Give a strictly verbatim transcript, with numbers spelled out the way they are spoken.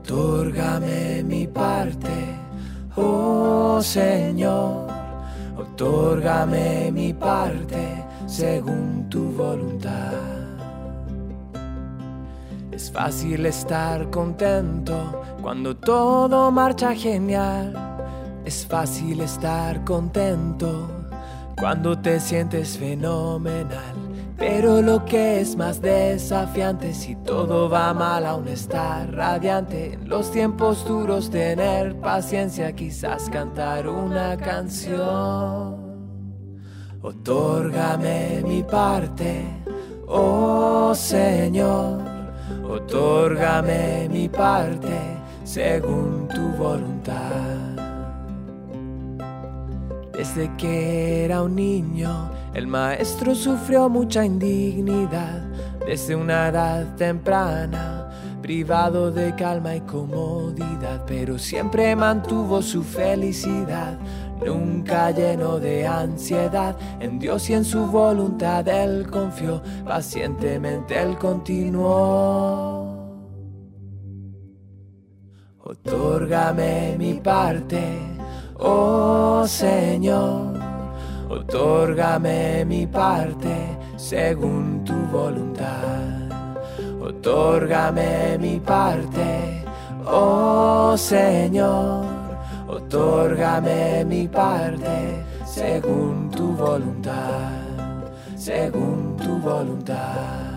Otórgame mi parte, oh Señor, otórgame mi parte según tu voluntad. Es fácil estar contento cuando todo marcha genial. Es fácil estar contento cuando te sientes fenomenal. Pero lo que es más desafiante, si todo va mal aún estar radiante. En los tiempos duros tener paciencia, quizás cantar una canción. Otórgame mi parte, oh Señor, otórgame mi parte según tu voluntad. Desde que era un niño, el maestro sufrió mucha indignidad. Desde una edad temprana, privado de calma y comodidad, pero siempre mantuvo su felicidad, nunca lleno de ansiedad. En Dios y en su voluntad él confió, pacientemente él continuó. Otórgame mi parte, oh Señor, otórgame mi parte según tu voluntad. Otórgame mi parte, oh Señor, otórgame mi parte según tu voluntad, según tu voluntad.